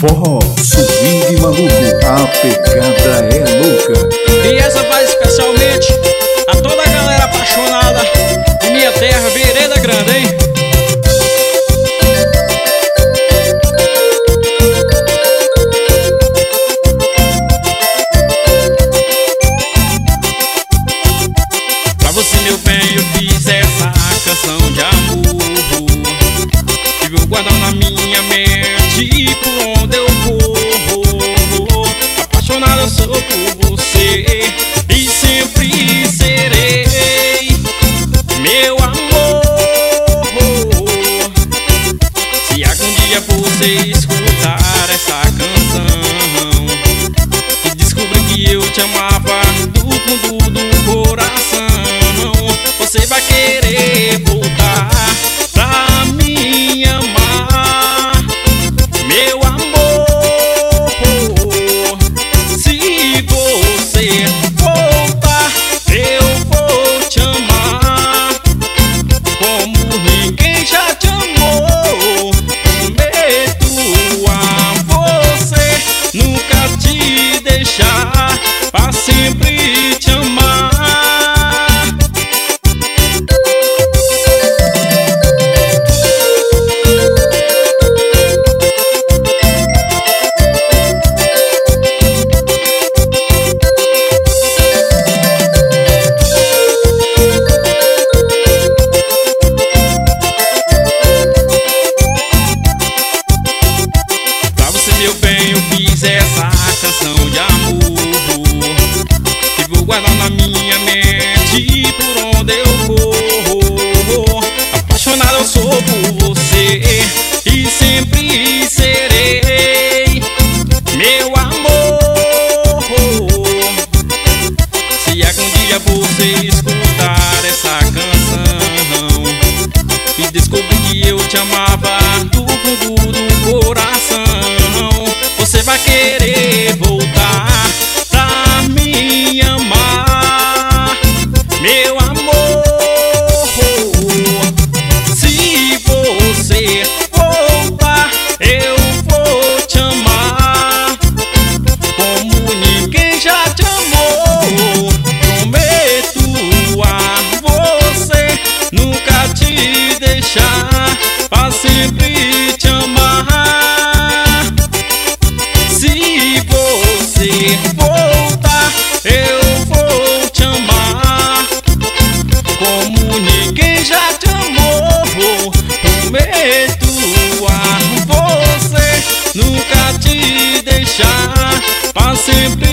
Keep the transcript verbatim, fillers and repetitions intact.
forró, swing maluco, a pegada é louca. E essa vai especialmente a toda a galera apaixonada de minha terra, Vereda Grande, hein? Pra você, meu bem, eu fiz essa canção de amor que vou guardar na minha mente por onde eu vou. Apaixonado eu sou por você e sempre serei, meu amor. Se algum dia você escutar essa canção e descobrir que eu te amava do fundo do coração, você vai querer voltar pra me amar, meu amor. Se você voltar, eu vou te amar como ninguém já te amou. Prometo a você nunca te deixar, pra sempre te amar. Meu bem, eu fiz essa canção de amor que vou guardar na minha mente por onde eu vou. Apaixonado eu sou por você e sempre serei, meu amor. Se algum dia você escutar essa canção e descobrir que eu te amava do fundo do coração, você vai querer voltar pra me amar, meu amor. Se você voltar, eu vou te amar como ninguém já te amou. Prometo a você nunca te deixar, pra sempre te amar. Se você voltar, eu vou te amar como ninguém já te amou. Prometo a você nunca te deixar, pra sempre